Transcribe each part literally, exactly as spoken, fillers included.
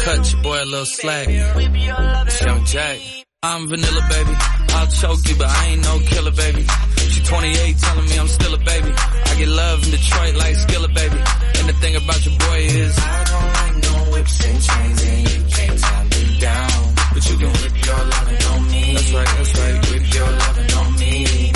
cut your boy a little slack. It's Young Jack. I'm vanilla, baby. I'll choke you, but I ain't no killer, baby. She twenty-eight, telling me I'm still a baby. I get love in Detroit like Skilla, baby. And the thing about your boy is I don't like no whips and chains, and you can't tie me down. But you can whip your lovin' on me. That's right, that's right. Whip your lovin' on me.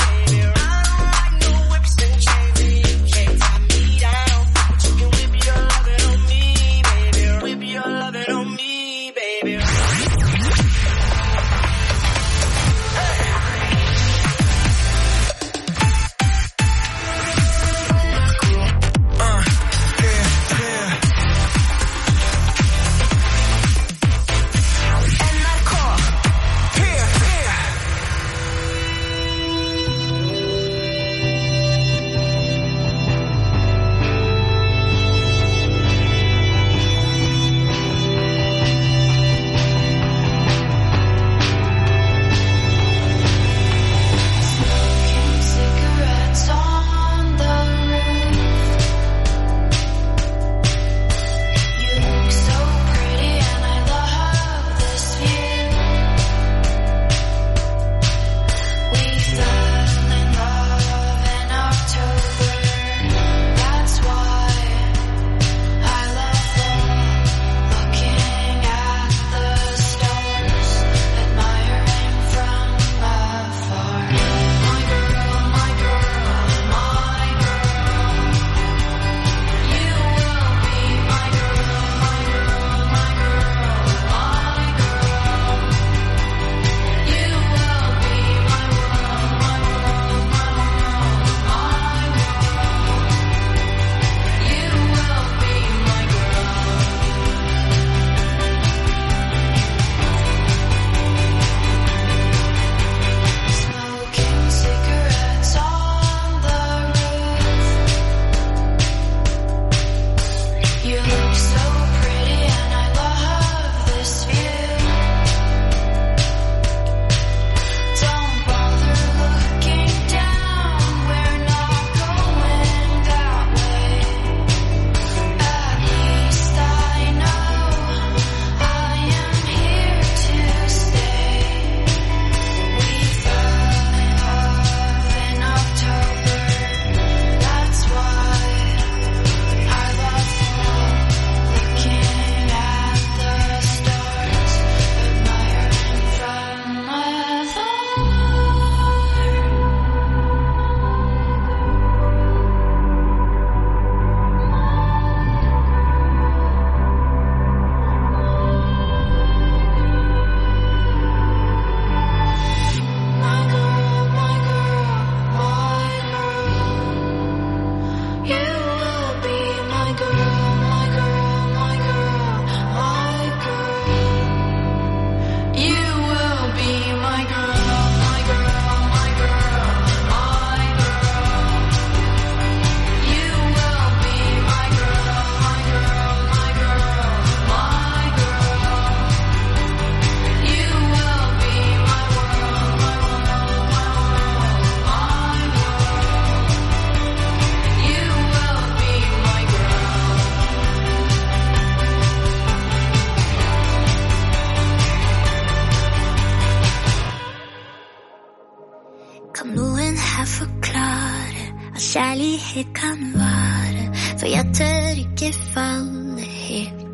kjærlighet kan vare, for jeg tør ikke falle helt.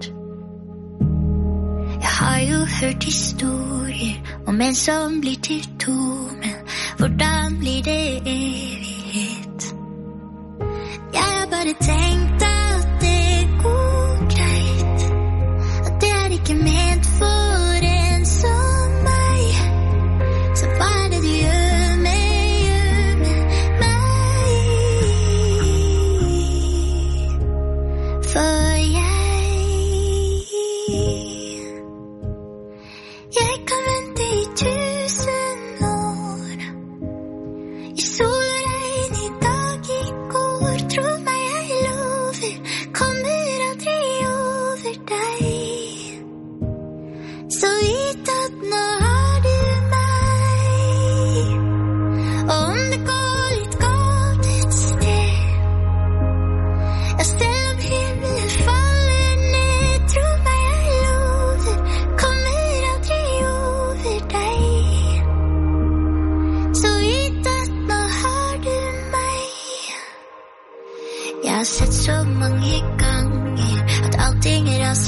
Jeg har jo hørt historier om en som blir til to, men hvordan blir det evighet? Jeg har bare tenkt at det går greit, at det er ikke ment for en som meg. Så hva er det du gjør med, gjør med meg? For jeg, jeg kan vente i tusen år, i sol og regn, i dag, i går. Tro meg, jeg lover, kommer aldri over deg. Så vit at nå har du meg, og om det går litt galt et sted, ja, selv om himmelen faller ned, tro meg, jeg lover,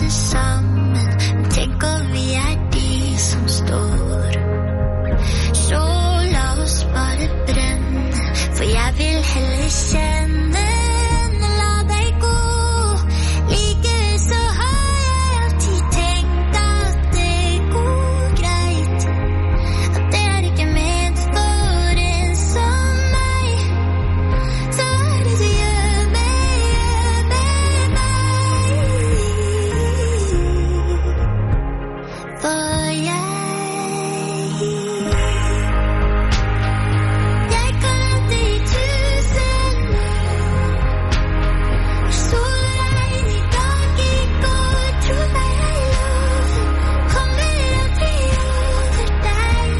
finnes sammen. Men tenk om vi er de som står. Så la oss bare brenne, for jeg vil heller kjenne enn å la deg gå. Likevel så har jeg alltid tenkt at det går greit, at det er ikke ment for en som meg. Så hva er det du gjør med, gjør med meg? For jeg Jeg kan vente i tusen år. Sol og regn i dag i går. Tro meg, jeg lover, kommer aldri over deg.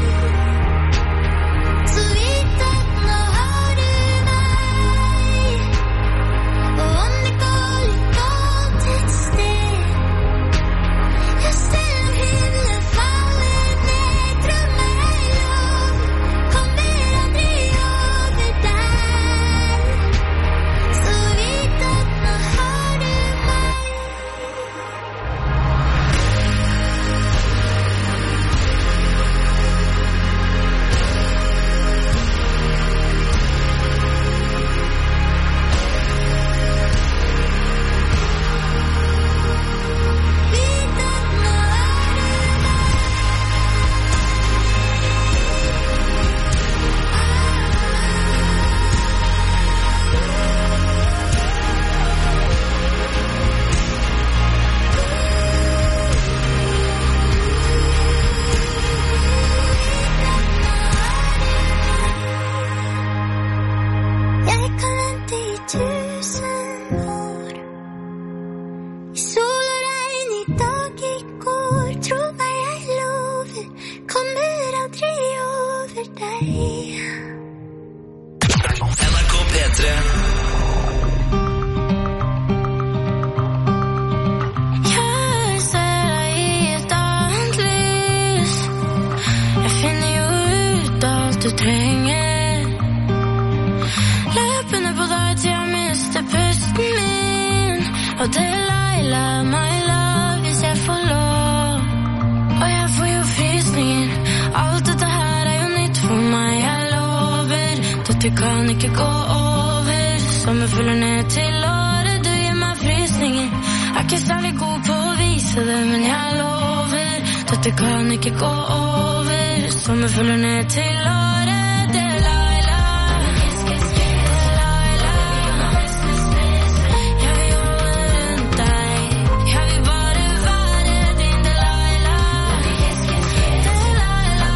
Så vit at nå har du meg. Og om det går litt galt et sted, ja, selv om himmelen faller ned, tro meg, jeg lover, kommer aldri over deg. Så vit at nå har du meg. Vit at nå Jeg kan vente i tusen år. I sol og regn i dag i går. Tro meg, jeg lover, kommer aldri over deg. N R K P tre. Jeg ser deg i et annet lys. Jeg finner jo ut alt du trenger. Løpende på deg til jeg mister pusten min. Og det er Laila, my love, hvis jeg får lov. Og jeg får jo frysninger. Alt dette her er jo nytt for meg, jeg lover. Dette kan ikke gå over. Sommer følger ned til året. Du gir meg frysninger. Er ikke særlig god på å vise det, men jeg lover. Dette kan ikke gå over. Sommer følger ned til året. Det er Laila. Det er Laila. Jeg vil holde rundt deg. Jeg vil bare være din Delilah. Det er Laila.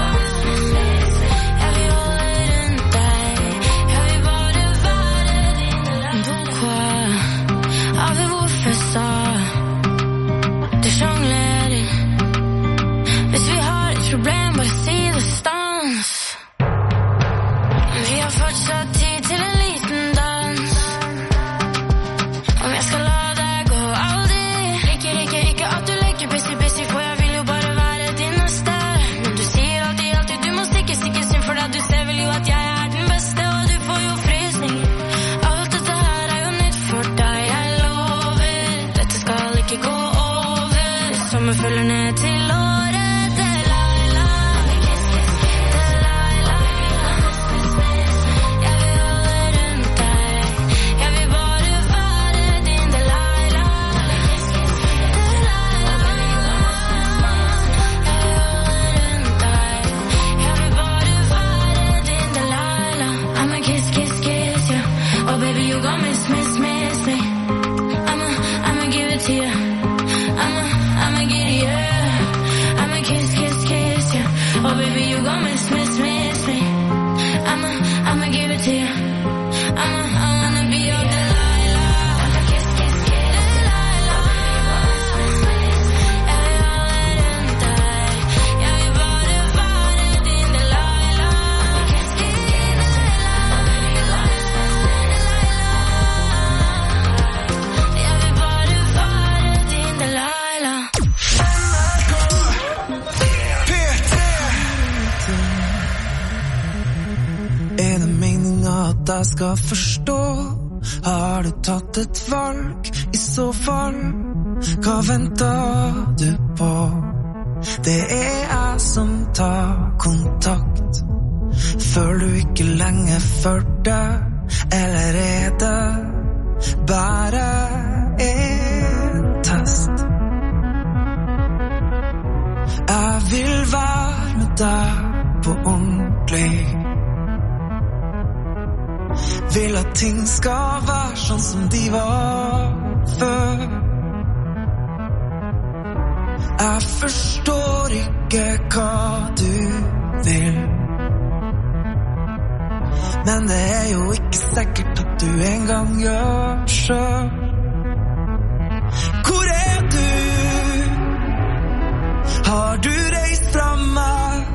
Jeg vil holde rundt deg. Jeg vil bare være din Delilah. Pourquoi avez-vous fait ça? Du jonglerer. Hvis vi har et problem, bare si det stans. Vi har fortsatt tid til en liten dans. Om jeg skal la deg gå aldri. Liker ikke, ikke at du leker busy, busy, for jeg vil jo bare være din neste. Men du sier alltid, alltid, du må stikke, stikke synd, for da du ser vel jo at jeg er den beste, og du får jo frysninger. Alt dette her er jo nytt for deg, jeg lover. Dette skal ikke gå over. Sommer følger ned til året. Det er Laila. Det er Laila. Jeg vil holde rundt deg. Jeg vil bare være din Delilah. Det er Laila. Jeg vil holde rundt deg. Jeg vil bare være din Delilah. I'ma kiss, kiss, kiss, yeah. Oh baby, you gon' miss, miss, miss me. I'ma, I'ma give it to you. I'ma, I'ma get it, yeah. I'ma kiss, kiss, kiss, yeah. Oh baby, you gon' miss, miss, miss me. I'ma, I'ma give it to you. I'ma, I wanna be your Delilah. I'ma kiss, kiss, kiss, Delilah. Jeg vil holde rundt deg. Jeg vil bare være din Delilah. I'ma kiss, kiss, kiss, Delilah. Jeg vil bare være din Delilah. Er det meningen at jeg skal forstå? Har du tatt et valg? I så fall hva venter du på? Det er jeg som tar kontakt. Føler du ikke lenge for deg, eller er det bare en test? Jeg vil være med deg på ordentlig. Vil at ting skal være sånn som de var før. Jeg forstår ikke hva du vil, men det er jo ikke sikkert at du en gang gjør selv. Hvor er du? Har du reist fra meg?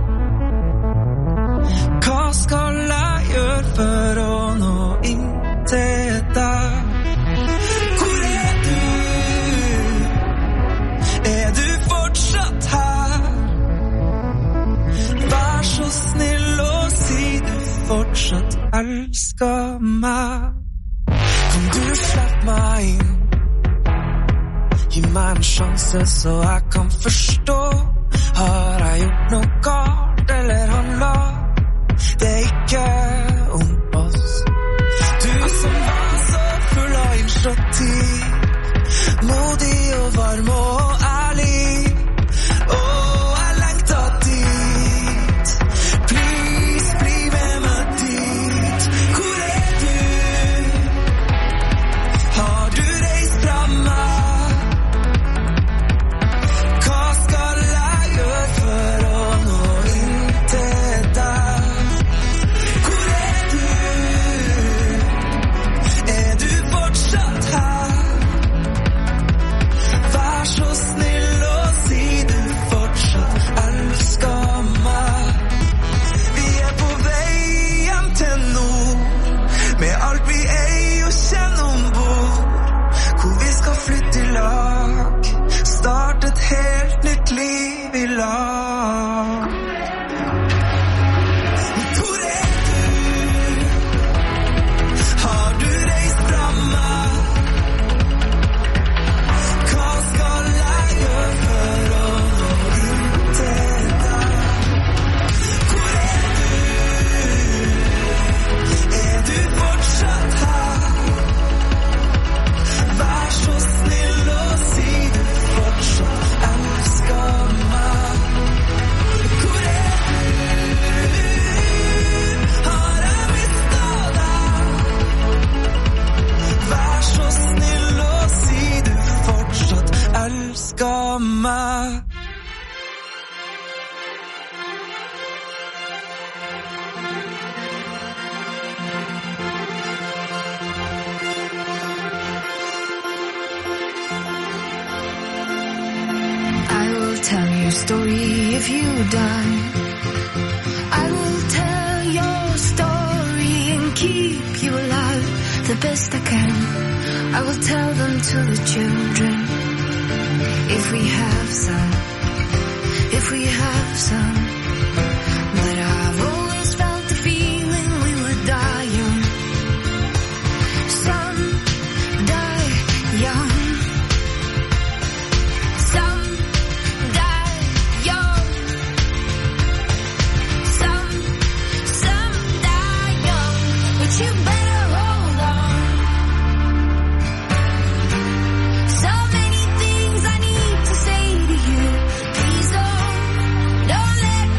Hva skal jeg gjøre for å nå inn til deg? Hvor er du? Er du fortsatt her? Vær så snill og si du fortsatt elsker meg. Kan du slippe meg inn? Gi meg en sjanse så jeg kan forstå. Har jeg gjort noe galt eller handlet? Det er ikke om oss. Du som var så full av initiativ, modig og varm og ærlig. Åh, jeg lengter dit. Please, bli med meg dit. Hvor er du? Har du reist fra meg? Hva skal jeg gjøre for å nå inn til deg? Flytt i lag, start et helt nytt liv i lag. Hvor er du? Har du reist fra meg? Hva skal jeg gjøre for å nå inn til deg? Hvor er du? Er du fortsatt her? Vær så snill og si du fortsatt elsker meg. Hvor er du? Har jeg mistet deg? Vær så snill og si du fortsatt elsker meg. Tell your story if you die. I will tell your story and keep you alive the best I can. I will tell them to the children, if we have some, if we have some. But I've always felt the feeling we would die young. Some die young. You better hold on. So many things I need to say to you. Please don't, don't let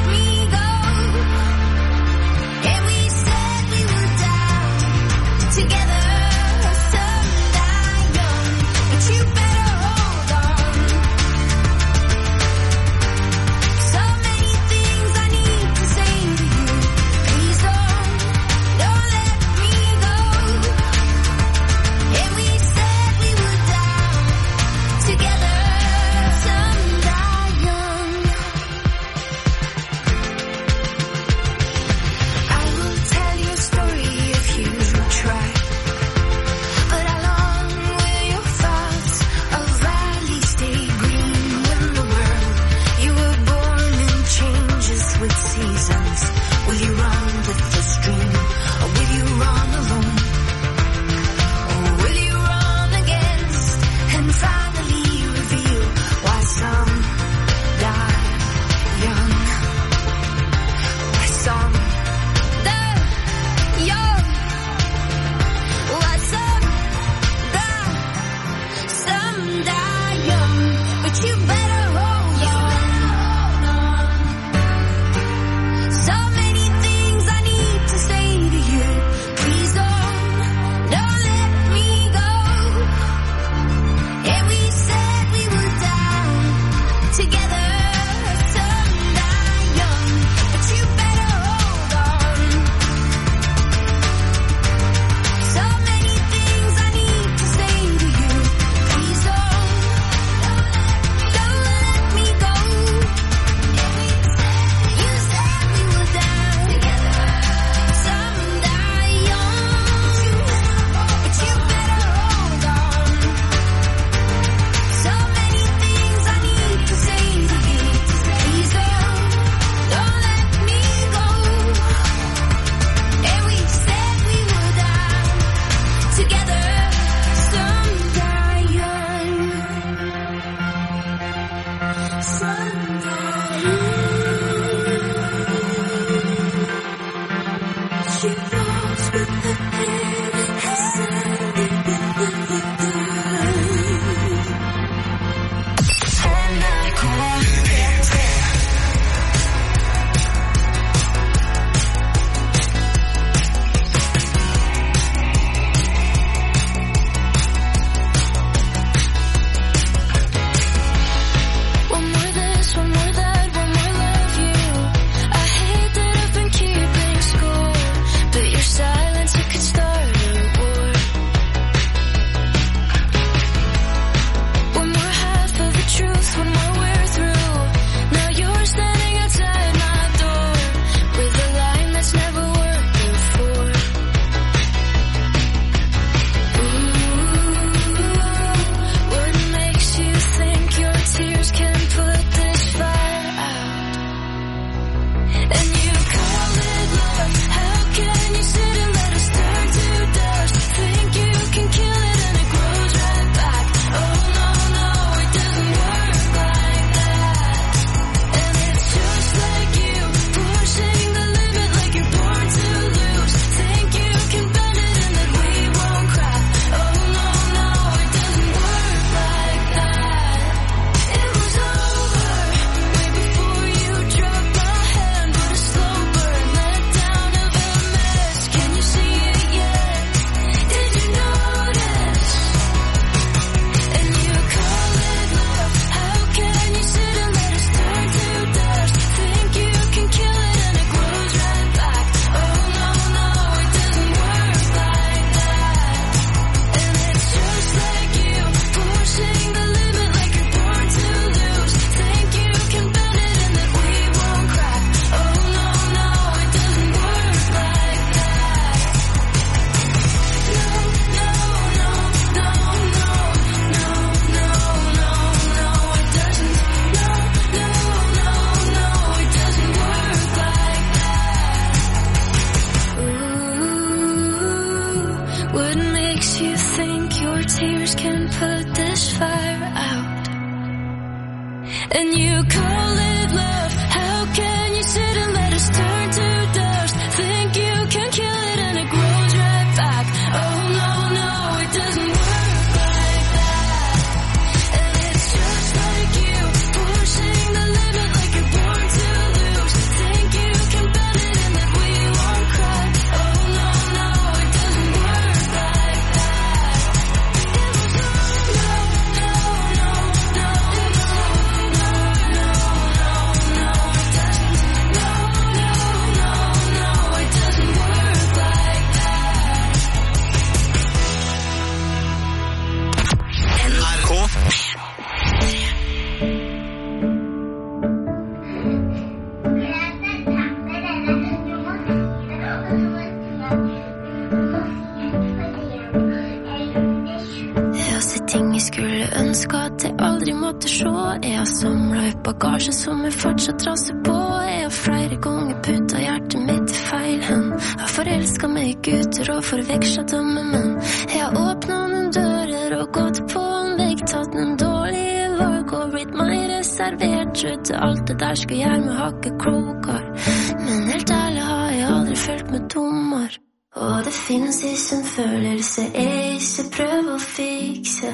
Alt det der skal gjøre med hakke kroker. Men helt ærlig har jeg aldri følt meg dummer. Og det finnes ikke en følelse jeg ikke prøver å fikse.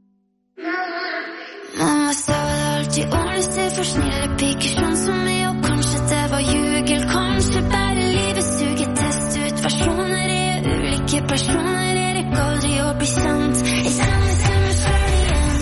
Mamma sa det alltid ordentlig seg for snille piker sånn som meg. Og kanskje det var jugel, kanskje bare livet suger. Test ut versjoner i ulike personer. Jeg rekker aldri å bli sant. Jeg stemmer til meg selv igjen.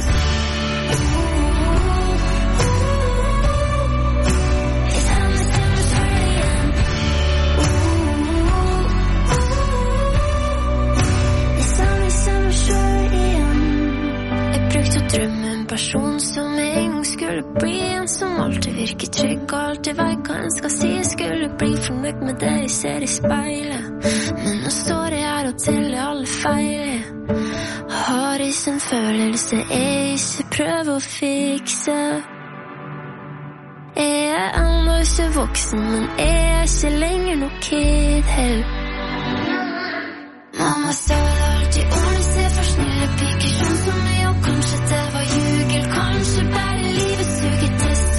Drømme en person som en gang skulle bli en som alltid virker trygg og alltid vet hva en skal si. Jeg skulle bli fornøyd med det jeg ser i speilet, men nå står jeg her og teller alle feil. Har ikke en følelse jeg ikke prøver å fikse. Jeg er ennå ikke voksen, men jeg er ikke lenger noe kid heller. Mamma sa det alltid ordentlig seg for snille piker sånn som meg. Og kanskje det var jugel, kanskje bare livet suger test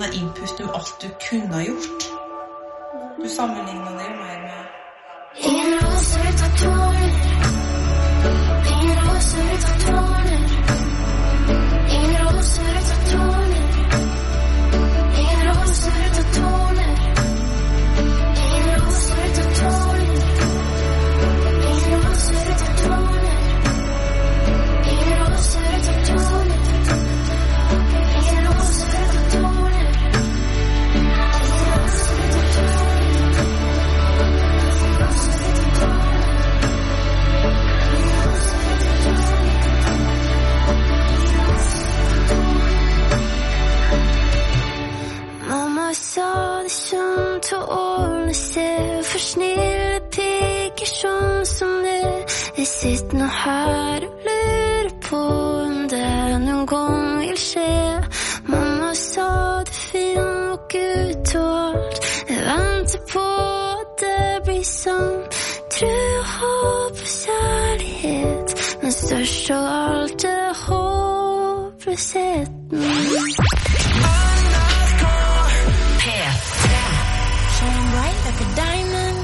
input om alt du kunne ha gjort. Du sammenligner det mer med ingen roser utan tårer, ingen roser utan tårer, ingen roser utan tårer, ingen roser utan tårer, ingen roser utan tårer, ingen roser utan tårer, ingen roser utan tårer, ingen roser utan tårer. Mamma sa det som tål å se for snille piker sånn som det. Jeg sitter nå her og lurer på om det noen gang vil skje. Mamma sa det finner nok ut og alt. Jeg venter på at det blir sånn. Tror, håp og kjærlighet, men størst av alt er håpløsheten. Shine bright like a diamond.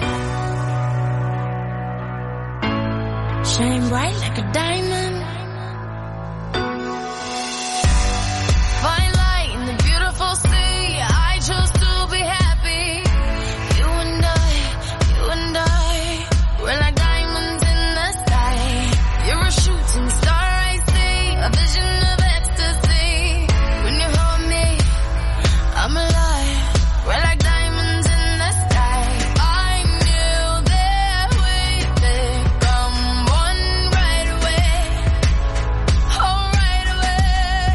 Shine bright like a diamond. Fine light in the beautiful sea. I chose to be happy. You and I, you and I, we're like diamonds in the sky. You're a shooting star, I see, a vision of ecstasy. When you hold me, I'm alive. We're like diamonds in the sky. I knew that we'd become one right away. Oh, right away.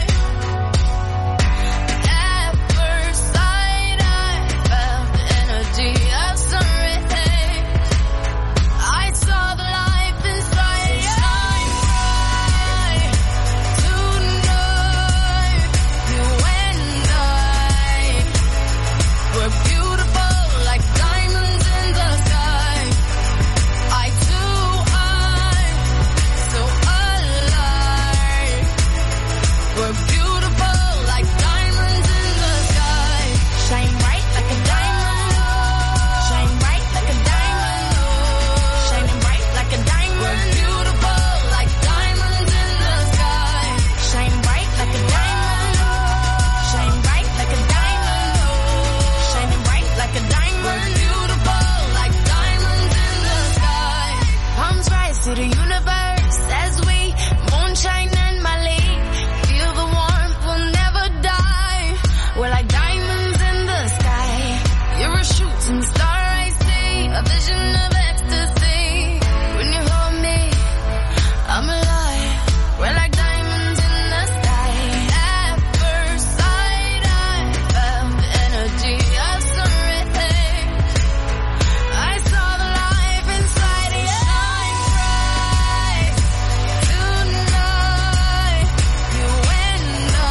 At first sight, I felt the energy of sun rays. I saw the life inside you. Shine bright tonight. You and I, we're beautiful like diamonds in the sky. I too, I'm so alive. We're beautiful like diamonds in the sky. Shine bright like a diamond. Shine bright like a diamond. Shining bright like a diamond. We're beautiful like diamonds in the sky. Shine bright like a diamond. Shine bright like a diamond. Shining bright like a diamond. We're beautiful like diamonds in the sky. Palms rise to the universe as we moonshine and Mali. Feel the warmth, we'll never die. We're like diamonds in the sky. You're a shooting star, I see, a vision of ecstasy. When you hold me, I'm alive. We're like diamonds in the sky. At first sight, I felt the energy of sun rays. I saw the life inside you. Shine bright tonight. You and I,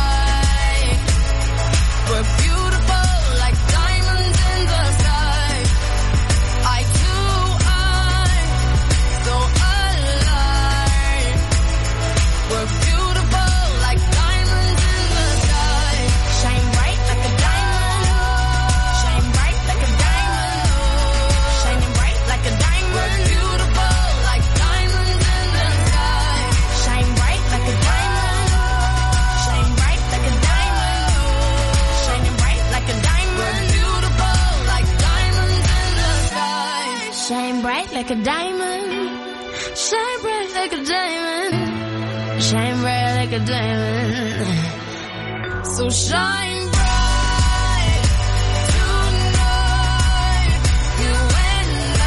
we're beautiful like diamonds in the sky. I too, I'm so alive. We're beautiful like diamonds in the sky. Shine bright like a diamond. Shine bright like a diamond. Shining bright like a diamond. We're beautiful like diamonds in the sky. Shine bright like a diamond. Shine bright like a diamond. Shining bright like a diamond. We're beautiful like diamonds in the sky. Shine bright like a diamond. Shine bright like a diamond. Shine bright like a diamond. So shine bright tonight. You and I,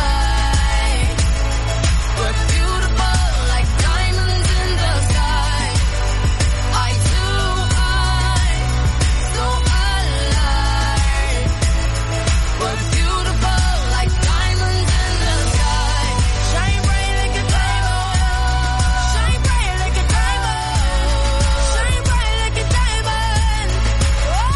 we're beautiful like diamonds in the sky. I too, I'm so alive. We're beautiful like diamonds in the sky. Shine bright like a diamond. Shine bright like a diamond. Shine bright like a diamond. Oh,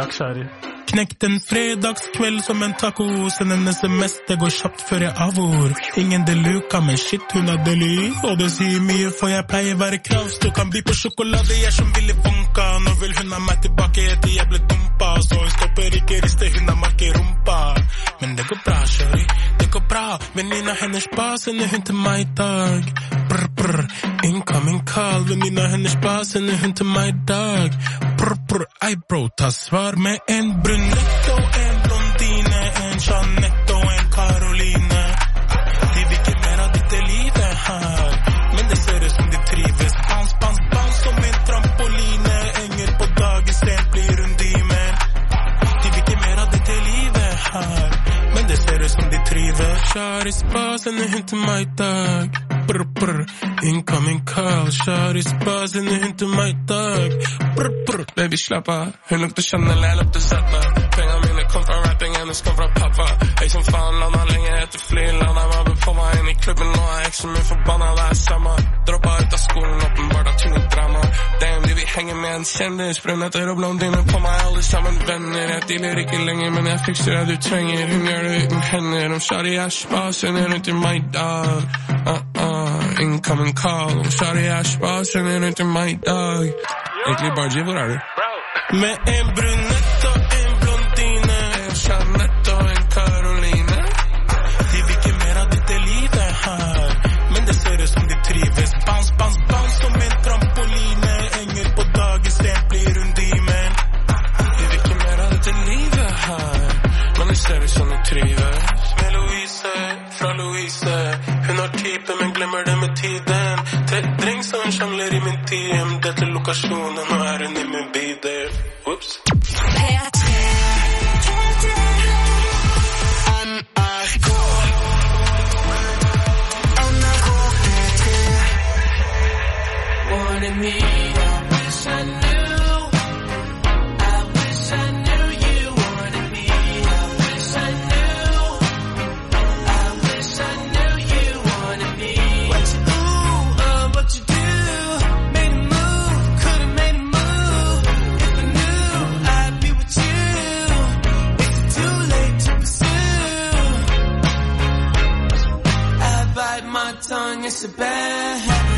Takk, Shari. Knekt en fredagskveld som en taco. Send en sms, det går kjapt før jeg avor. Ingen deluka, men shit, hun er deli. Og det sier mye, for jeg pleier være kravstå. Kan by på sjokolade, jeg som Willy Wonka. Nå vil hun ha meg tilbake etter jeg ble dumpa. Så hun stopper ikke riste, hun har mark i rumpa. Men det går bra, Shari, det går bra. Venninna hennes ba, sender hun til meg i dag. Brr, brr, incoming call. Venninna hennes ba, sender hun til meg i dag. Brr, brr, ei bro, ta svar med en brunette og en blondine. En Jeanette og en Caroline. De vil ikke mer av dette livet her, men det ser ut som de trives. Bounce, bounce, bounce som en trampoline. Engel på dagen, sent blir hun dimen. De vil ikke mer av dette livet her, men det ser ut som de trives. Shari spa, sender hun til meg i dag. Brr, brr, incoming call. Shari spa, sender hun til meg i dag. Brr, brr, baby slapp av. Hun lukter Chanel, jeg lukter Zeta. Penger mine kom fra rapping, hennes kom fra pappa. Jeg som faen landa lenge etter fly. Landa var på meg inn i klubben, nå er jeg som er forbanna. Det er samme, droppa ut av skolen, åpenbart at hun er drama. Damn, de vil henge med en kjendis. Brunetter og blondiner på meg, alle sammen venner. Jeg dealer ikke lenger, men jeg fikser det du trenger. Hun gjør det uten hender. Om Shari er spa, sender hun til meg i dag. Uh, uh, incoming call. Om Shari er spa, sender hun til meg i dag. Egentlig Bargy, hvor er du? Med en brunett og en blondine. En Jeanette og en Caroline. De vil ikke mer av dette livet her, men det ser ut som de trives. Bounce, bounce, bounce som en trampoline. Engel på dagen, sent blir hun dimen. De vil ikke mer av dette livet her, men det ser ut som de trives. Med Louise, fra Louise. Hun har type, men glemmer det med tiden. Tre drinks og en sjangler i min team. Dette lokasjonen, nå er hun i min bider. Whoops. P tre N R K N R K P tre Wanted me, I wish I knew. I wish I knew you wanted me. I wish I knew. I wish I knew you wanted me. What you do, uh, what you do. Made a move, could've made a move. If I knew I'd be with you. Is it too late to pursue? I bite my tongue, it's a bad habit.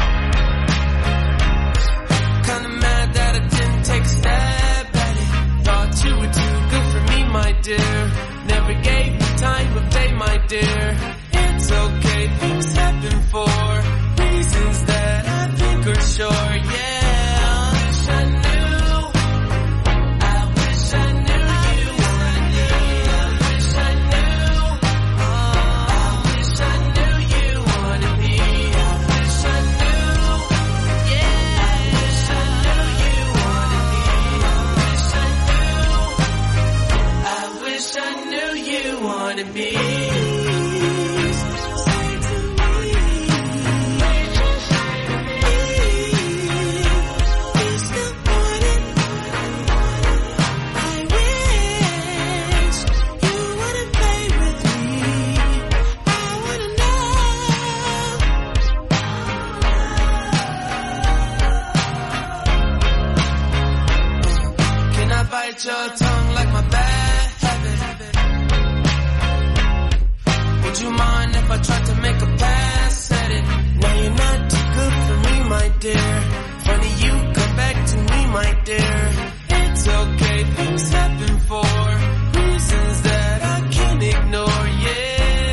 Kinda mad that I didn't take a stab at it. Thought you were too good for me, my dear. Never gave me time of day, my dear. It's okay, things happen for reasons that I think are sure, yeah. I wish I knew. I wish I knew you wanted me. I wish I knew. I wish I knew you wanted me. I wish I knew. Yeah, I wish I knew you wanted me. I wish I knew. I wish I knew you wanted me. Bite your tongue like my bad habit. Would you mind if I tried to make a pass at it? Now you're not too good for me, my dear. Funny you come back to me, my dear. It's okay, things happen for reasons that I can't ignore, yeah.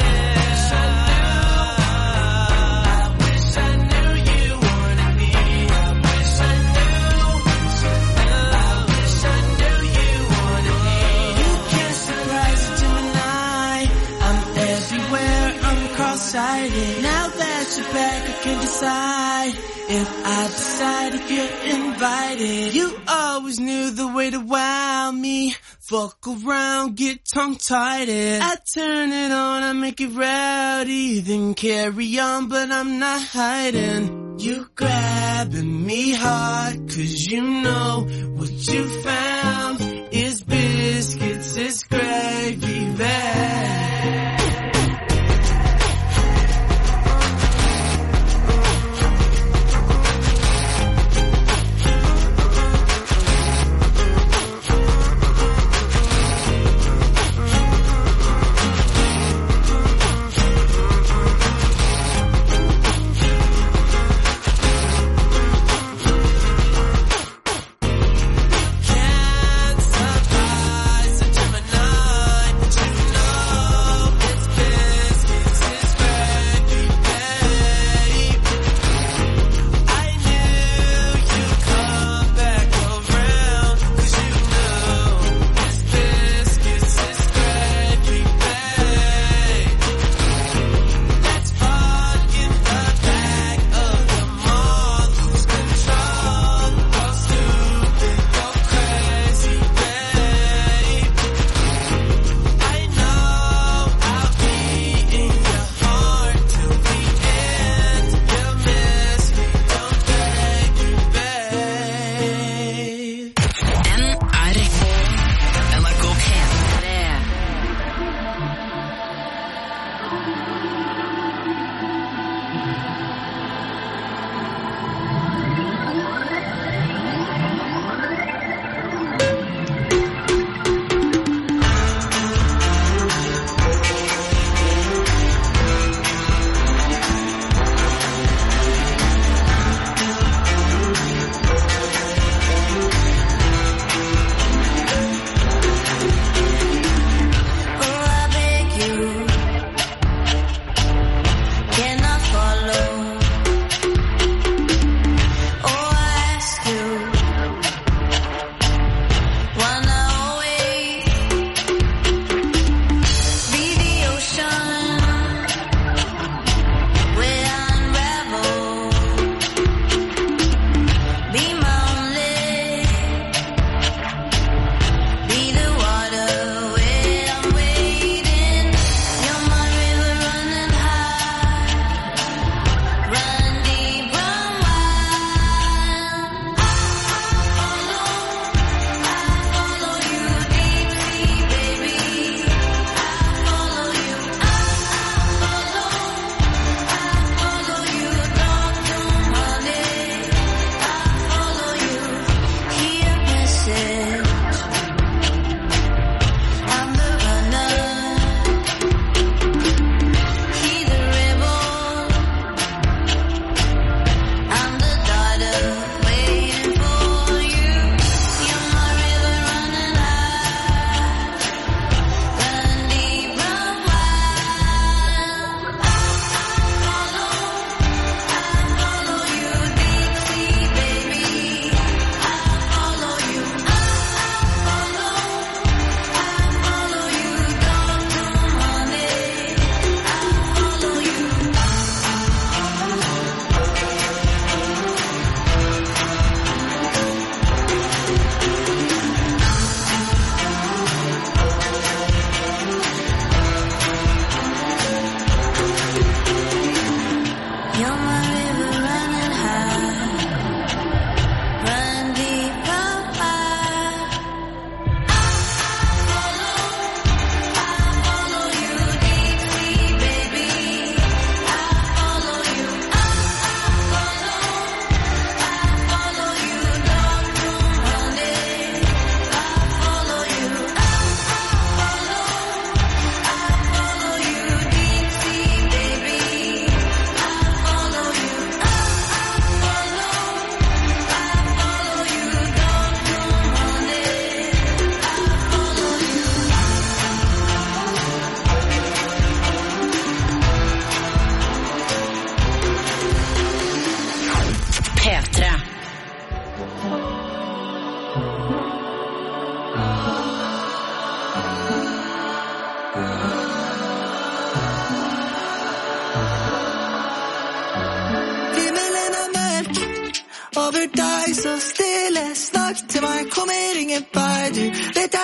Now that you're back, I can decide if I decide if you're invited. You always knew the way to wow me. Fuck around, get tongue-tied. I turn it on, I make it rowdy. Then carry on, but I'm not hiding. You grabbing me hard, cause you know what you found is biscuits, it's gravy bag.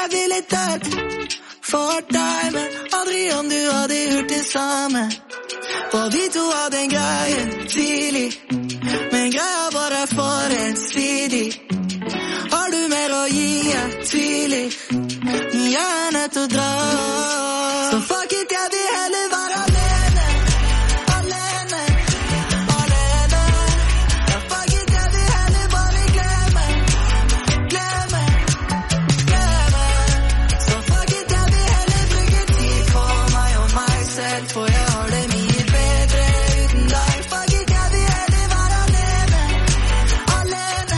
jeg ville dødd for deg, men aldri om du hadde gjort det samme. For vi to hadde en greie tidlig, men greia bare for en svidig. Har du mer å gi, jeg tviler, jeg er nødt til å dra. Så fuck it, jeg vil heller være alene, alene, alene. Ja, fuck it, jeg vil heller bare glemme, glemme, glemme. Så fuck it, jeg vil heller bruke tid på meg og meg selv, for jeg har det mye bedre uten deg. Fuck it, jeg vil heller være alene, alene,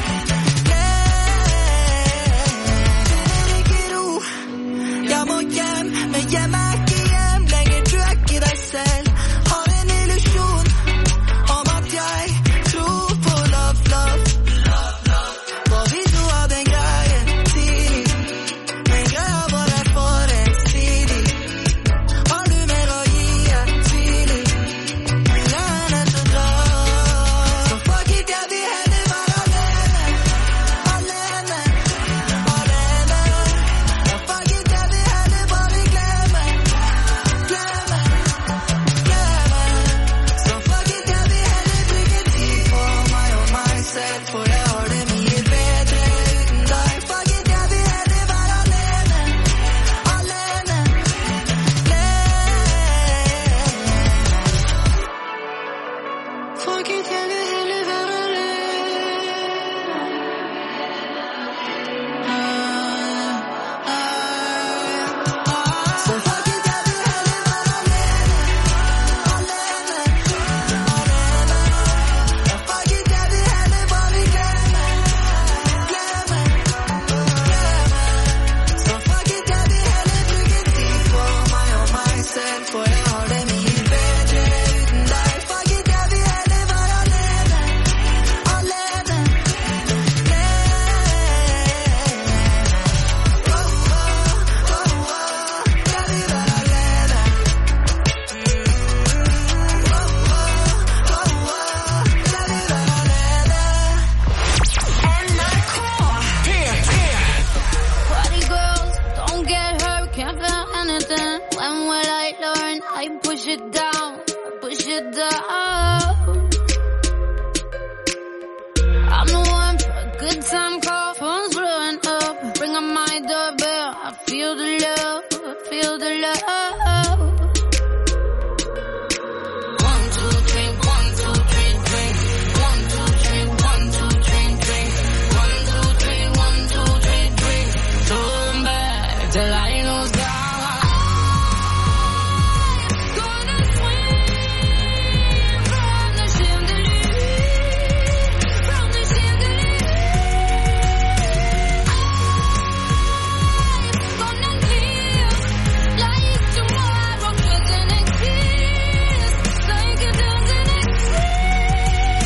jeg må hjem, men hjem er ikke hjem lenger, du er ikke deg selv. Har en illusion om at jeg tror på love, love, love, love. For vi to hadde en greie tidlig, men greia bare for en svidig. Har du mer å gi, jeg tviler, jeg er nødt til å dra. Så fuck it, jeg vil heller være alene, alene, alene. Ja, fuck it, jeg vil heller bare glemme, glemme, glemme. Så fuck it, jeg vil heller bruke tid på meg og meg selv, for jeg har det mye bedre uten deg. Fuck it, jeg vil heller være alene, alene, alene. Fuck it, jeg vil heller være alene. Så fuck it, jeg vil heller være alene, alene, alene. Ja, fuck it, jeg vil heller bare glemme, glemme, glemme. Så fuck it, jeg vil heller bruke tid på meg og meg selv, for jeg har det mye bedre uten deg. Fuck it, jeg vil heller være alene, alene, oh, oh, oh, oh. Jeg vil være alene. Oh, oh, oh, oh. Jeg vil være alene. Party girls, don't get hurt, can't feel anything. When will I learn? I push it down, push it down. I'm the one for a good time call, phone's blowing up. Bring on my doorbell, I feel the love, I feel the love. One, two, three, one, two, three, drink. One, two, three, one, two, three, drink. One, two, three, one, two, three, drink. Turn back till I lose God. Gonna swim from the chandelier, from the chandelier. Gonna live like tomorrow doesn't exist, like it doesn't exist.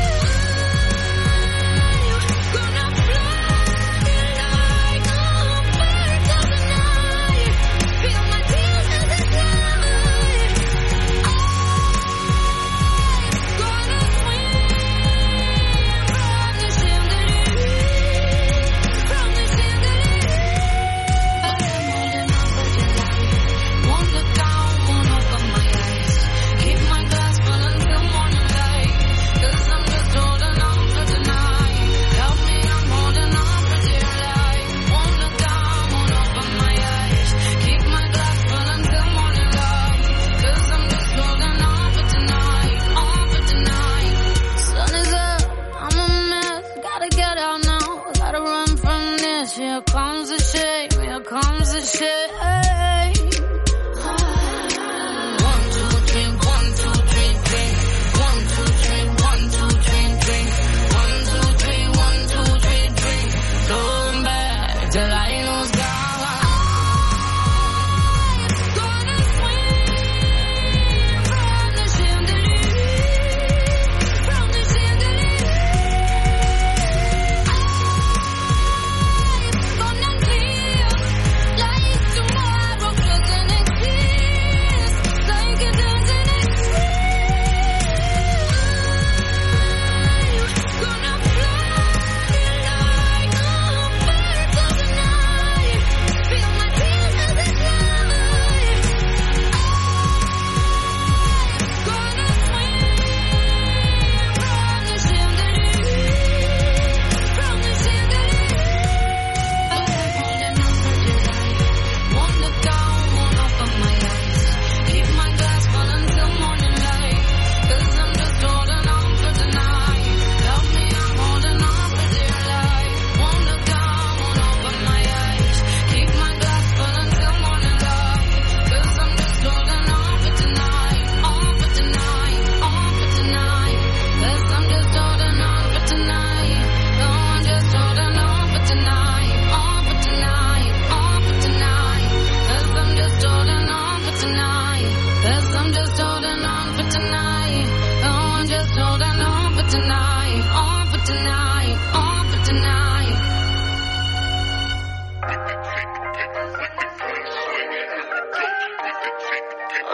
Gonna fly like a bird of the night, feel my tears as they fly. Gonna swim from the chandelier, from the chandelier. Won't look down, won't open my eyes. Keep my glass full until morning light, 'cause I'm just holding on for tonight. Help me, I'm holding on for dear life. Won't look down, won't open my eyes. Keep my glass full until morning light, 'cause I'm just holding on for tonight, on for tonight. Sun is up, I'm a mess, gotta get out now, gotta run from this. Here comes the shame, here comes the shame. One, two, three, one, two, three, drink. One, two, three, one, two, three, drink. One, two, three, one, two, three, drink. Turn back till I lose God. Gonna swim from the chandelier, from the chandelier. Gonna live like tomorrow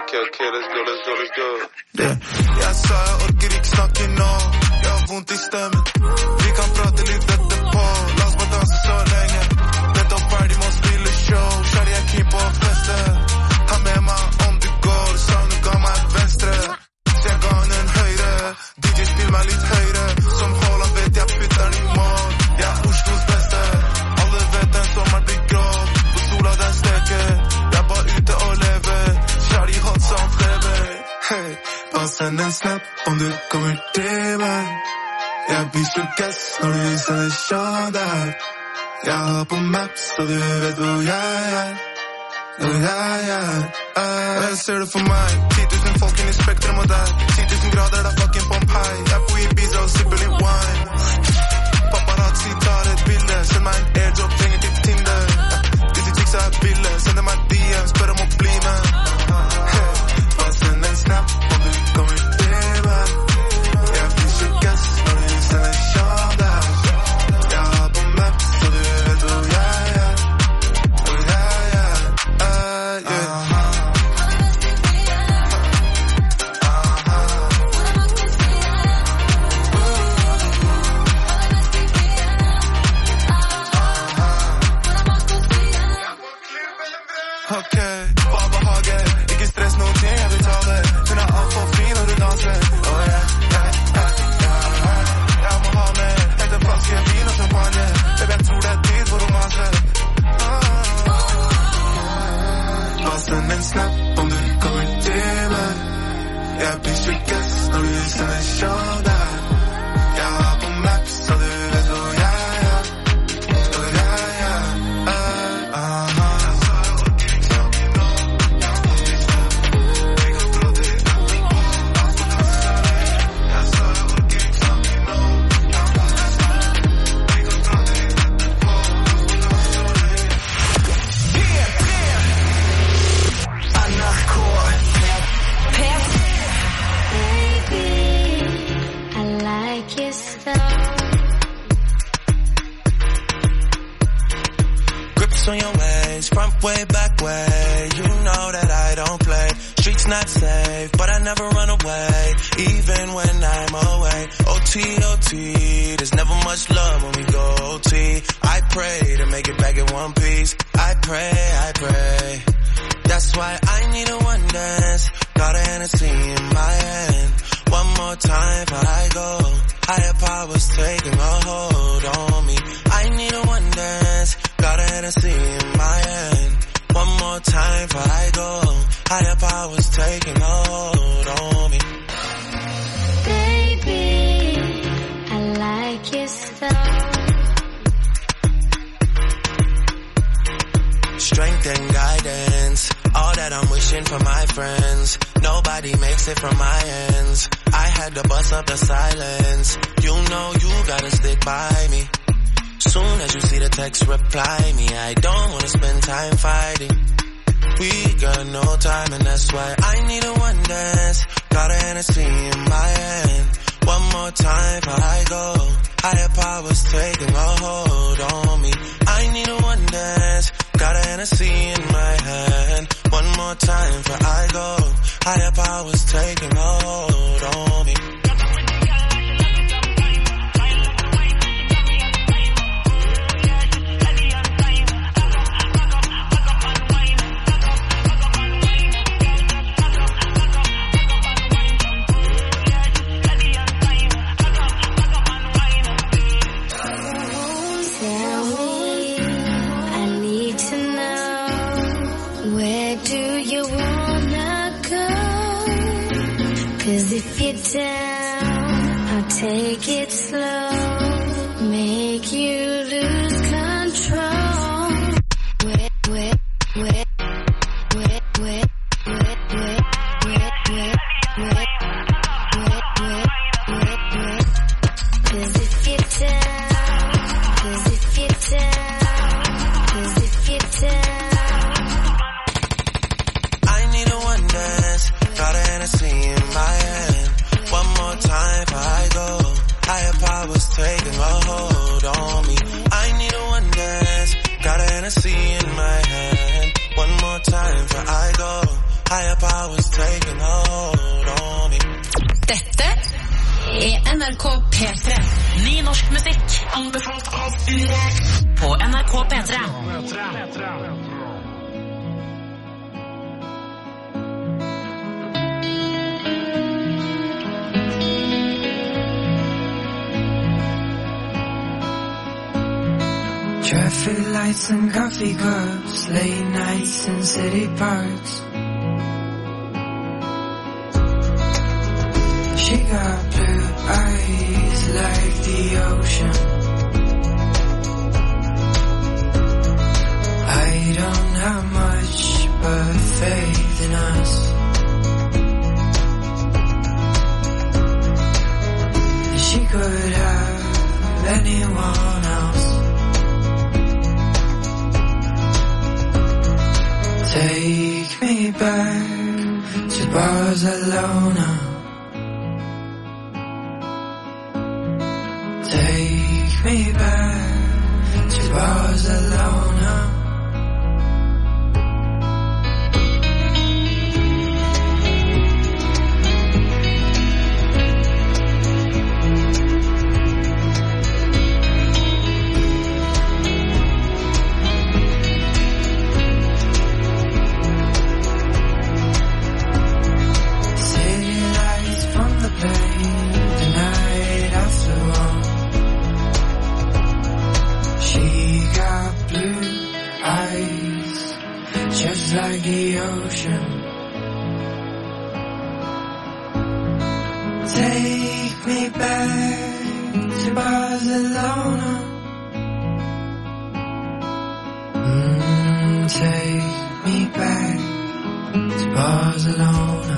Okay, okay, let's go, let's go, let's go. Yeah. Jeg sa jeg orker ikke snakke nå. Jeg har vondt i stemmen. Vi kan prate litt etterpå. La oss bare danse så lenge. Nettopp ferdig med å spille show. Kjære, jeg er keen på å feste. Ta med meg om du går. Savnet ga meg venstre. Så jeg ga henne en høyre. D J spill meg litt høyre. Som Haaland vet jeg putter den i mål. Jeg er Oslos beste. Alle vet den sommeren blir grov. For sola den steker. Jeg er bare ute og lever. Kjære, hot som feber. Hey, bare send en snap om du kommer til meg. Jeg blir så gass når du sender show der. Jeg har på maps, så du vet hvor jeg er. Hvor jeg er. Og jeg ser det for meg. ti tusen folk inn i Spektrum og der. ti tusen grader, det er fucking Pompeii. Jeg bor i Ibiza og sipper litt wine. Paparazzi tar et bilde. Send meg en airdrop, trenger til Tinder. Disse chicks er bilde. Sender meg D M, spør om å bli med. Hey, bare send en snap om du kommer til meg. Jeg blir så gass når du sender show der. Jeg har på maps, så du vet hvor jeg er. Hvor jeg er. Uh, yeah. Ok, bare behage. Ikke stress noen ting, jeg vil ta det. Hun er alt for fin når du danser. Oh yeah, yeah, yeah, yeah. Jeg må ha med helt en flaske vin og champagne. Baby, jeg tror det er tid for å mase. Bare send en snap om du kommer til meg. Jeg blir så gass når du sender show der. Jeg har på maps, så du vet hvor jeg er. Hvor jeg er. Uh, uh. On your ways, front way, back way. You know that I don't play. Streets not safe, but I never run away, even when I'm away. O T, O T, there's never much love when we go O T. I pray to make it back in one piece. I pray, I pray. That's why I need a one dance. Got a Hennessy in my hand. One more time before I go. Higher powers taking a hold on me. I need a one dance. Got a Hennessy in my hand. One more time before I go. Higher powers taking a hold on me. Baby, I like your style. Strength and guidance, all that I'm wishing for my friends. Nobody makes it from my ends. I had to bust up the silence. You know you gotta stick by me. Soon as you see the text, reply me. I don't wanna spend time fighting. We got no time and that's why I need a one dance. Got a Hennessy in my hand. One more time before I go. Higher powers taking a hold on me. I need a one dance. Got a Hennessy in my hand. One more time before I go. Higher powers taking a hold on me. If you're down, I'll take it slow, make you lose control. Wait, wait, wait, wait, wait, wait, wait, wait, wait, wait, wait, wait, wait, wait. 'Cause if you're down, 'cause if you're down, 'cause if you're down. I need a one dance, got a Hennessy in my hand. One more time before I go. Higher powers taking a hold on me. I need a one dance. Got a Hennessy in my hand. One more time before I go. Higher powers taking hold on me. Dette er N R K P tre. Ny norsk musikk anbefalt av Urek på N R K P tre. Traffic lights and coffee cups, late nights in city parks. She got blue eyes like the ocean. I don't have much but faith in us. She could have anyone else. Take me back to Barcelona. Take me back to Barcelona. Like the ocean. Take me back to Barcelona. Mm, take me back to Barcelona.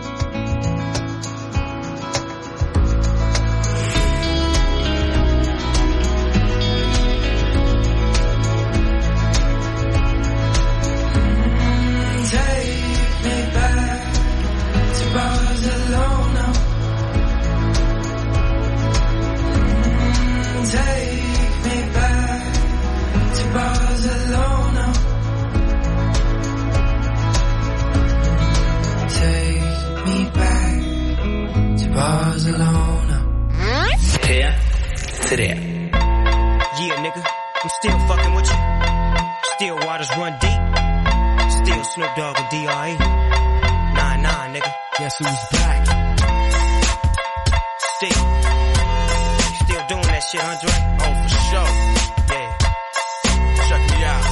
Yeah, nigga, I'm still fucking with you. Still waters run deep. Still Snoop Dogg and D R E. Nah, nah, nigga. Guess who's back? Still. Still doing that shit, Andre? Oh, for sure. Yeah. Check me out.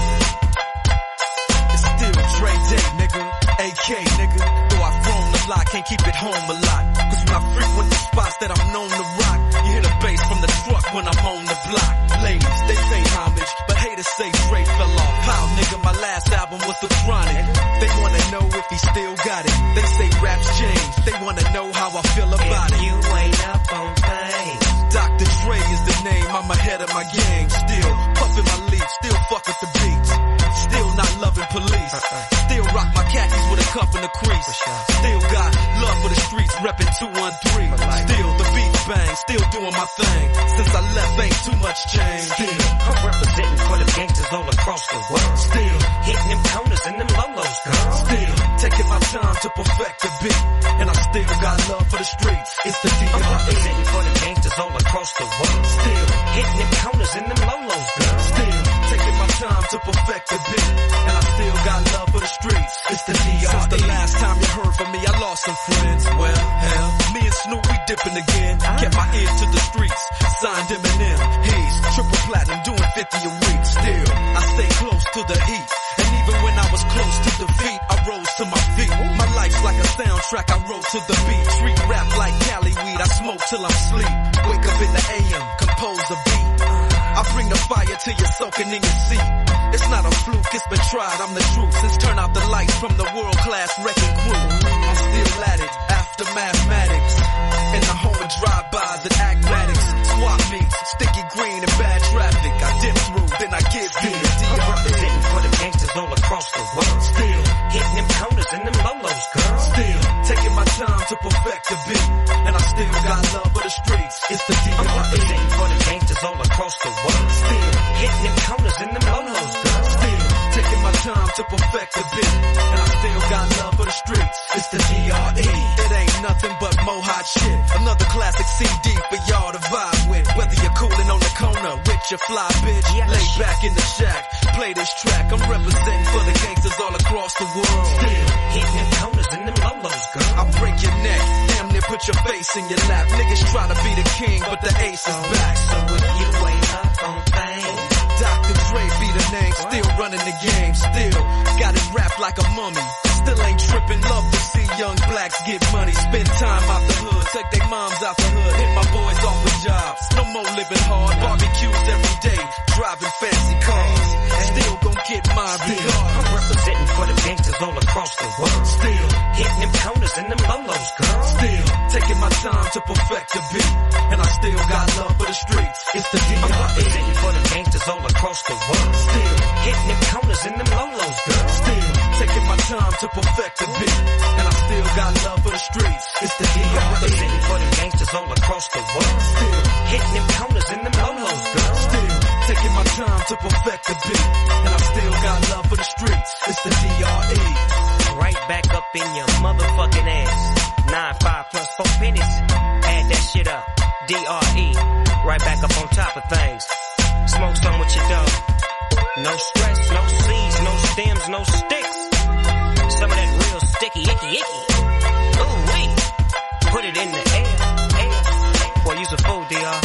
It's still Dre Day, nigga. A K, nigga. Though I've grown a lot, can't keep it home a lot. Cause when I frequent the spots that I'm known to rock, you hear the bass from the truck when I'm on the block. Ladies, they pay homage, but haters say Dre fell off. How, nigga, my last album was The Chronic. They wanna know if he still got it. They say raps change, they wanna know how I feel about it. You ain't up on things. Doctor Dre is the name, I'm ahead of my game. Still puffin' my leaf, still fuck with the beats. Still not loving police. Still rock my khakis with a cuff and a crease. Still got love for the streets, reppin' two one three. Still the beats bang, still doing my thing. Since I left, ain't too much change. Still, I'm representing for the gangsters all across the world. Still, hitting them corners and them lolos, girl. Still, taking my time to perfect the beat. And I still got love for the streets. It's the D R E. I'm representing for the gangsters all across the world. Still, hitting them corners and them lolos, girl. Still, taking my time to perfect the beat. And I still got love for the streets. It's the D R E. Since the last time you heard from me, I lost some friends. Well, hell, me and Snoop, we dipping again. Kept my ear to the streets. Signed Eminem. He's triple platinum, doing fifty a week. Still, I stay close to the heat. And even when I was close to defeat, I rose to my feet. My life's like a soundtrack, I wrote to the beat. Street rap like Cali weed, I smoke till I'm sleep. Wake up in the A M, compose a beat. I bring the fire till you're soaking in your seat. It's not a fluke, it's been tried, I'm the truth. Since turn out the lights from the world-class wrecking crew, I'm still at it, after mathematics. In the home of drive-bys and acmatics. Swap meets, sticky green and bad traffic. I dip through, then I give you the D R E. I'm representing for the gangsters all across the world. Still, hitting them corners and them lolos, girl. Still, taking my time to perfect the beat. And I still got love for the streets. It's the D R E. I'm representing for the gangsters all across the world. Still, hitting them corners and them lolos, girl. Still, taking my time to perfect the beat, and I still got love for the streets. It's the D R E. It ain't nothing but mo hot shit. Another classic C D for y'all to vibe with. Whether you're cooling on the corner with your fly bitch, yes. Lay back in the shack, play this track. I'm representing for the gangsters all across the world. Still hitting them corners and them lolos, girl. I'll break your neck, damn near put your face in your lap. Niggas try to be the king, but the ace is back. So if you ain't up on things, Doctor Dre be the name, still running the game, still got it wrapped like a mummy. Still ain't tripping, love to see young blacks get money, spend time out the hood, take their moms out the hood, hit my boys off with jobs, no more living hard, barbecues every day, driving fancy cars, still gon' get mine regard. I'm representing for the gangsters all across the world, still hitting them corners and them lolos, girl, still taking my time to perfect the beat, and I still got love for the streets. It's the D R E. I'm representing for the gangsters all across the world, still hitting them corners and them lolos, girl, still taking my time to perfect the beat, and I still got love for the streets. It's the D R E. I'm representing for the gangsters all across the world, still hitting them corners and them lolos, girl, still taking my time to perfect the beat, and I still got love for the streets. It's the D R E. Right back up in your motherfucking ass. Nine, five plus four pennies. Add that shit up. D R E. Right back up on top of things. Smoke some with your dog. No stress, no seeds, no stems, no sticks. Some of that real sticky, icky, icky. Ooh, wee. Put it in the air, air. Boy, you's a fool, D R.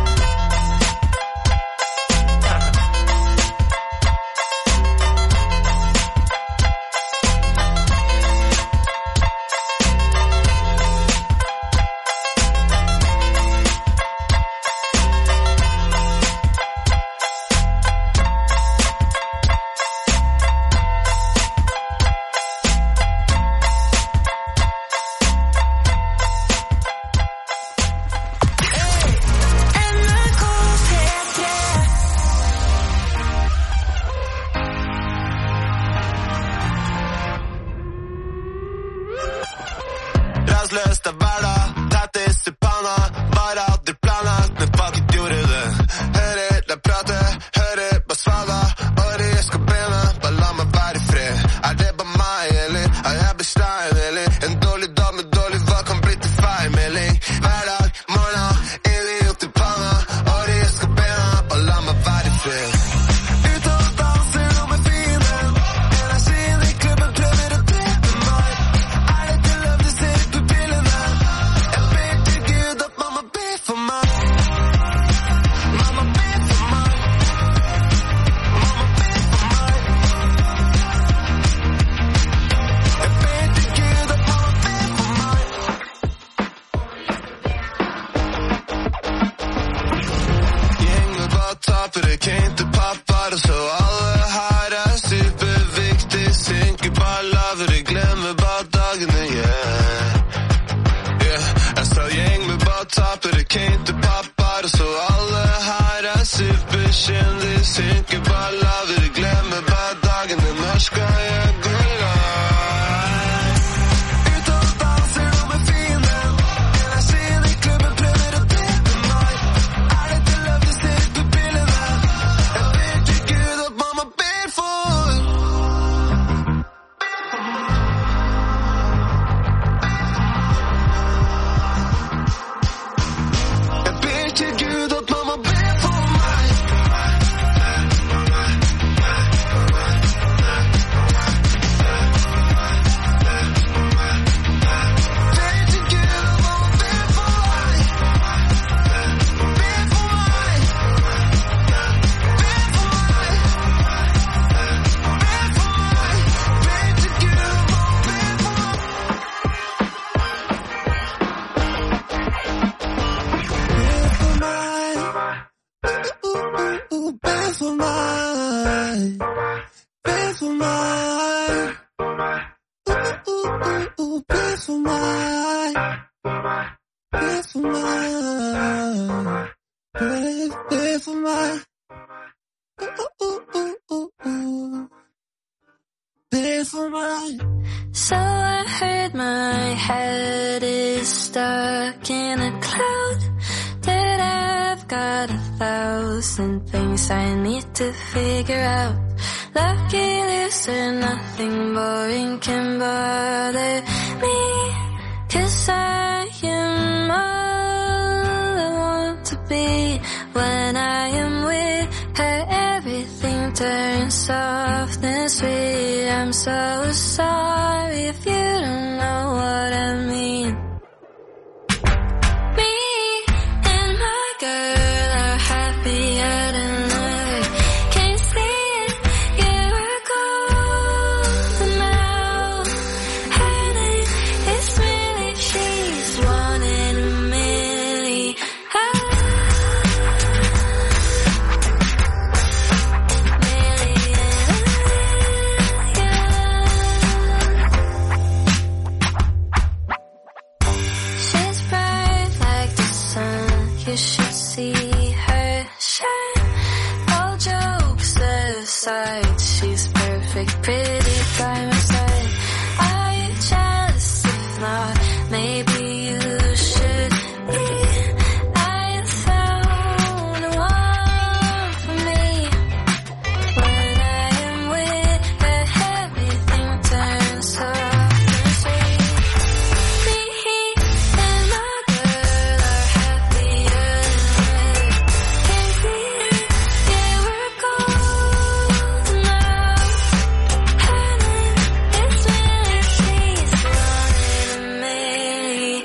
So I heard my head is stuck in a cloud, that I've got a thousand things I need to figure out. Lucky this and nothing boring can bother me, 'cause I am all I want to be. When I am with her, everything turns soft and sweet. I'm so sorry if you don't know what I mean. Me and my girl are happier than ever. Can't see it, yeah, we're golden now. Her name is Millie, she's one in a million. She's bright like the sun, you should see her shine. All jokes aside, she's perfect, pretty by my side. Are you jealous? If not, maybe you should be. I found the one for me. When I am with her, everything turns soft and sweet. Me and my girl are happier than ever. Can't see it, yeah, we're golden now. Her name is Millie, she's one in a million.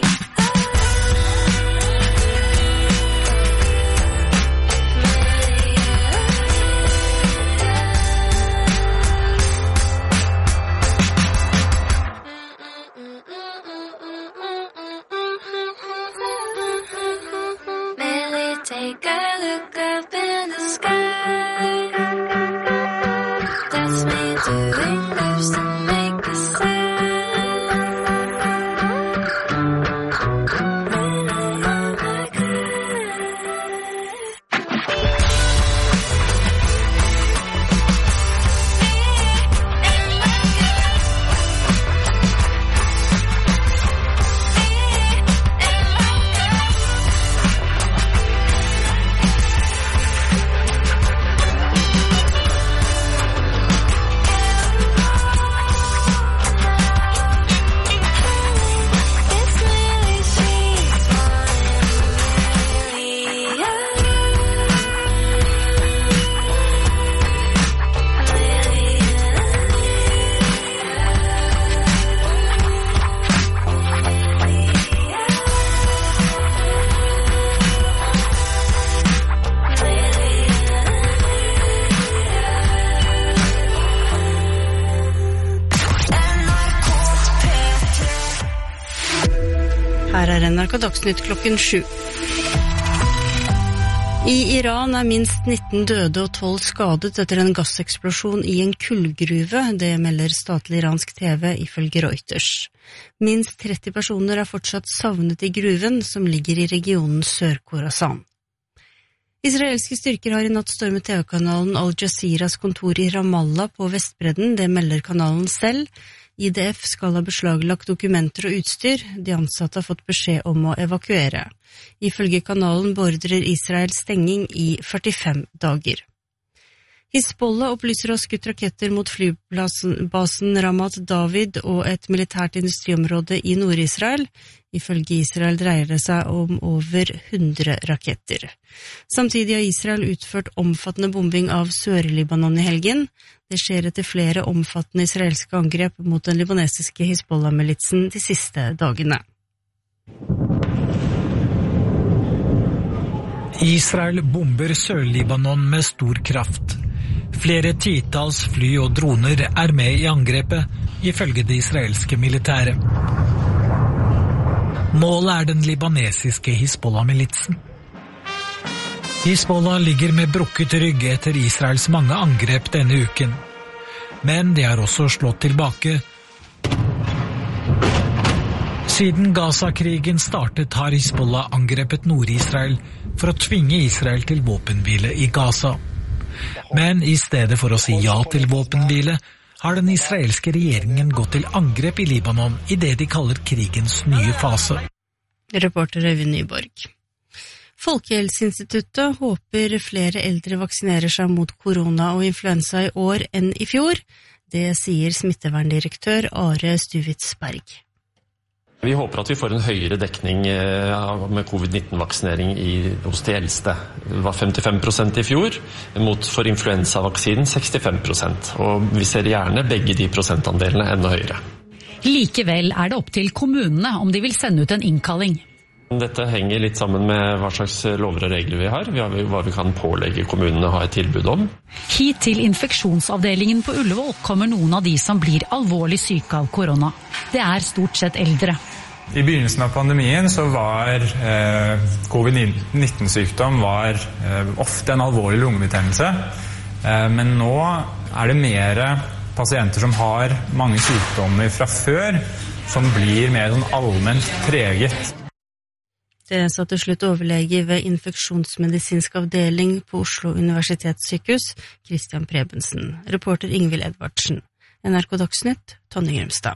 Millie, take a look up in the sky. That's me doing laps to make a It's Millie, she's one Her er N R K Dagsnytt klokken sju. I Iran er minst nitten døde og tolv skadet etter en gasseksplosjon i en kullgruve, det melder statlig iransk T V ifølge Reuters. Minst tretti personer er fortsatt savnet i gruven, som ligger i regionen Sør-Khorasan. Israelske styrker har i natt stormet T V-kanalen Al Jazeeras kontor i Ramallah på Vestbredden, det melder kanalen selv. I D F skal ha beslaglagt dokumenter og utstyr, de ansatte har fått beskjed om å evakuere. Ifølge kanalen beordrer Israel stenging i førtifem dager. Hizbollah opplyser å ha skutt raketter mot flybasen Ramat David og et militært industriområde i Nord-Israel. Ifølge Israel dreier det seg om over hundre raketter. Samtidig har Israel utført omfattende bombing av Sør-Libanon i helgen. Det skjer etter flere omfattende israelske angrep mot den libanesiske Hizbollah-militsen de siste dagene. Israel bomber Sør-Libanon med stor kraft. Flere titalls fly og droner er med i angrepet, ifølge det israelske militæret. Målet er den libanesiske Hizbollah-militsen. Hizbollah ligger med brukket rygg etter Israels mange angrep denne uken. Men de har også slått tilbake. Siden Gaza-krigen startet har Hizbollah angrepet Nord-Israel for å tvinge Israel til våpenhvile i Gaza. Men i stedet for å si ja til våpenhvile, har den israelske regjeringen gått til angrep i Libanon i det de kaller krigens nye fase. Reporter Øyvind Nyborg. Folkehelseinstituttet håper flere eldre vaksinerer seg mot korona og influensa i år enn i fjor. Det sier smitteverndirektør Are Stuvitsberg. Vi håper at vi får en høyere dekning med covid nitten-vaksinering hos de eldste. Det var femtifem prosent i fjor, mot for influensavaksinen sekstifem prosent. Og vi ser gjerne begge de prosentandelene enda høyere. Likevel er det opp til kommunene om de vil sende ut en innkalling. Dette henger litt sammen med hva slags lover og regler vi har, hva vi kan pålegge kommunene å ha et tilbud om. Hit til infeksjonsavdelingen på Ullevål kommer noen av de som blir alvorlig syke av korona. Det er stort sett eldre. I begynnelsen av pandemien så var eh, covid nitten-sykdom var, eh, ofte en alvorlig lungebetennelse, eh, men nå er det mer pasienter som har mange sykdommer fra før, som blir mer sånn allment preget. Det sa til slutt overlege ved infeksjonsmedisinsk avdeling på Oslo Universitetssykehus, Christian Prebensen. Reporter Ingvild Edvardsen. N R K Dagsnytt, Tonje Grimstad.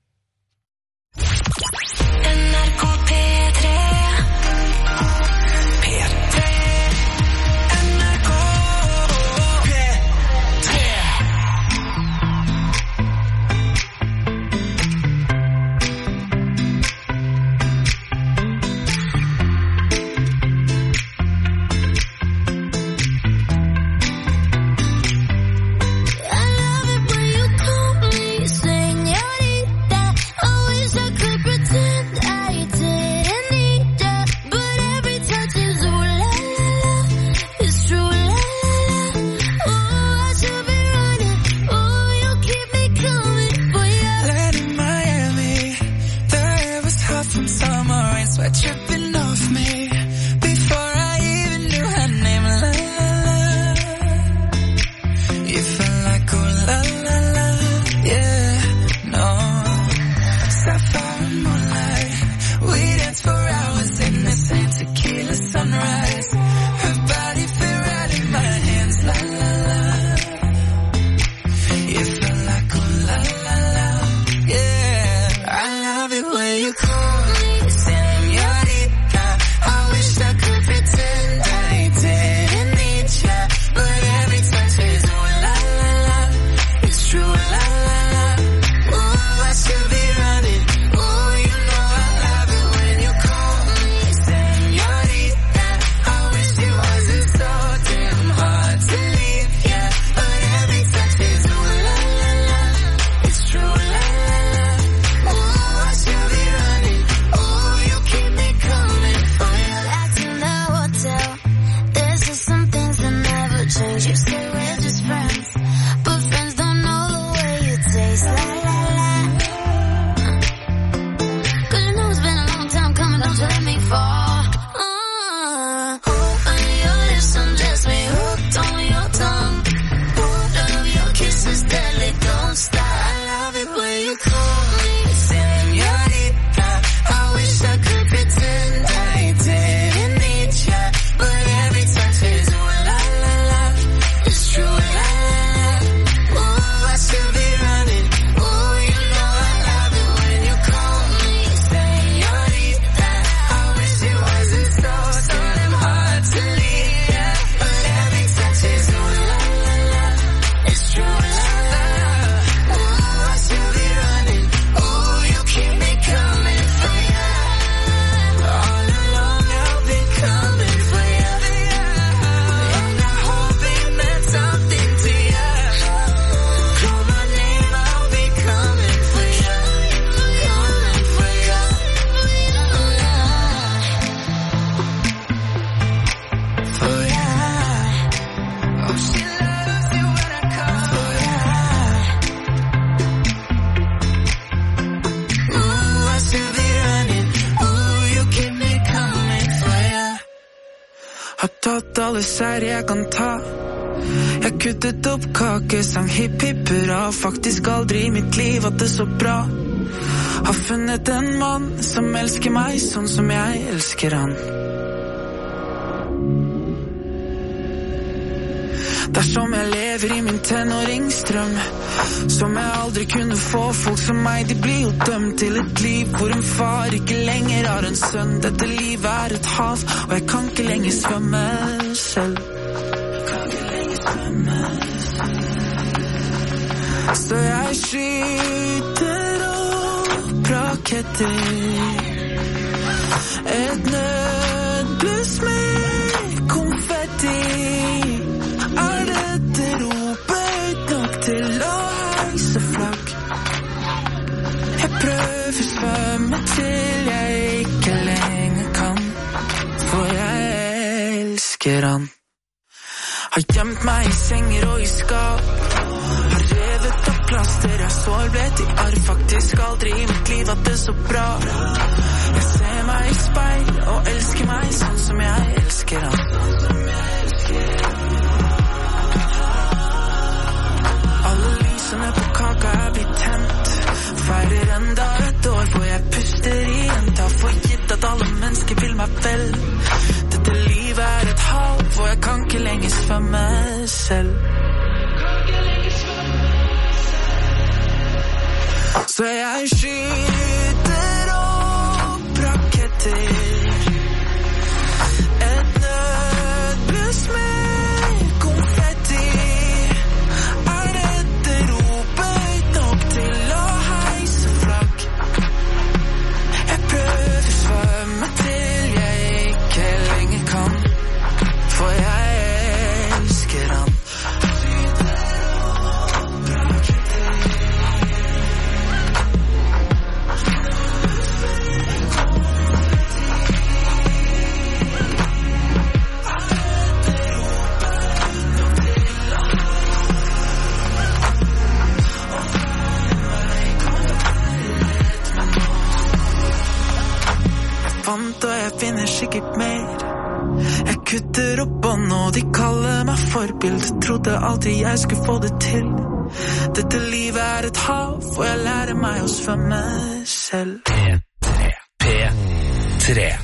Alle seier jeg kan ta. Jeg kuttet opp kake, sang hipp hipp hurra. Faktisk aldri i mitt liv at det så bra. Har funnet en mann som elsker meg sånn som jeg elsker han. Dersom jeg lever i min tenåringsdrøm, som jeg aldri kunne få. Folk som meg, de blir jo dømt til et liv hvor en far ikke lenger har en sønn. Dette livet er et hav, og jeg kan ikke lenger svømme selv. Kan ikke lenger svømme selv. Så jeg skyter opp raketter, et nødbluss med konfetti. Er dette ropet nok til å heise flagg? Jeg prøver svømme til jeg ikke lenger kan, for jeg elsker han. Har gjemt meg i senger og i skap, har revet opp plaster, jeg sårblett i arv. Faktisk aldri i mitt liv at det så bra. Jeg ser meg i speil og elsker meg sånn som jeg elsker han. Alle lysene på kaka er blitt tent, feirer enda et år hvor jeg puster igjen. Ta for gitt at alle mennesker vil meg vel. Dette livet er et hav, hvor jeg kan ikke lenger svømme selv. Så jeg skyter opp raketter, et nødbluss med konfetti. Er dette ropet nok til å heise flagg? Jeg prøver svømme til jeg ikke lenger kan, for jeg elsker han. Og jeg finner sikkert mer. Jeg kutter opp bånd, og de kaller meg forbild. Trodde aldri jeg skulle få det til. Dette livet er et hav, og jeg lærer meg å svømme selv. P tre. P tre.